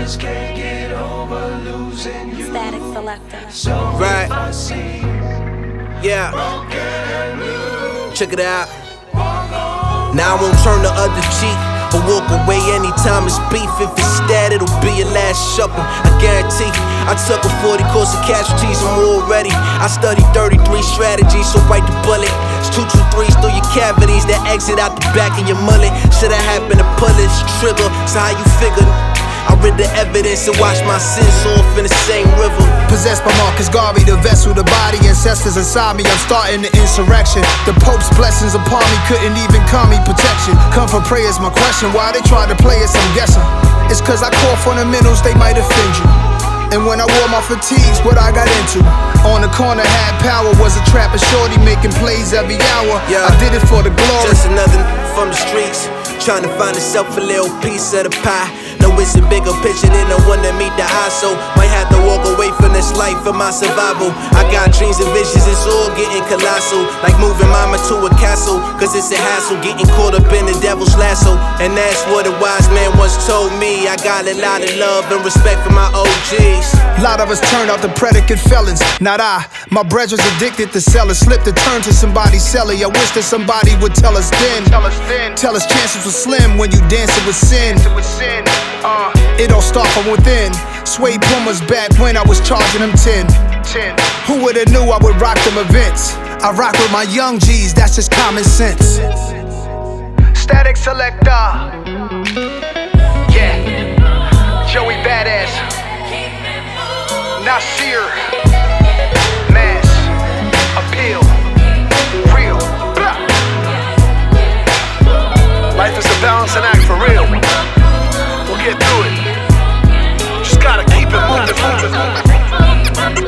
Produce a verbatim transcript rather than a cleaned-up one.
just can't get over losing you. Static Selector. So Right. I see Yeah, broken news. check it out. Now I won't turn the other cheek or walk away anytime it's beef. If it's stat, it'll be your last shuffle, I guarantee. I took a forty course of casualties, I'm all ready. I studied thirty-three strategies, so bite the bullet. It's two two threes through your cavities that exit out the back of your mullet. Should have happened to pull this trigger, so how you figured? I read the evidence and washed my sins off in the same river. Possessed by Marcus Garvey, the vessel, the body, ancestors inside me. I'm starting the insurrection. The Pope's blessings upon me couldn't even call me protection. Come for prayers, my question. Why they try to play us? I'm guessing it's cause I call fundamentals, they might offend you. And when I wore my fatigues, what I got into. On the corner, had power, was a trapper shorty making plays every hour. Yeah. I did it for the glory. Just another n- from the streets, trying to find itself a little piece of the pie. No, it's a bigger picture than the one that meet the eye, so might have to walk away from this life for my survival. I got dreams and visions, it's all getting colossal, like moving mama to a castle, cause it's a hassle getting caught up in the devil's lasso. And that's what a wise man once told me. I got a lot of love and respect for my O Gs. A lot of us turned out to predicate felons, not I. My brethren's addicted to sellers, slipped to turn to somebody's cellar. I wish that somebody would tell us then. Tell us then. Tell us chances were slim when you dancing with sin. Uh, it all start from within. Suede Pumas back when I was charging them ten. ten. Who would've knew I would rock them events? I rock with my young G's, that's just common sense. Static Selector. Yeah. Joey Badass. Nasir. Mass. Appeal. Real. Blah. Life is a balancing act for real. We'll get through it. Just gotta keep it moving, moving, moving.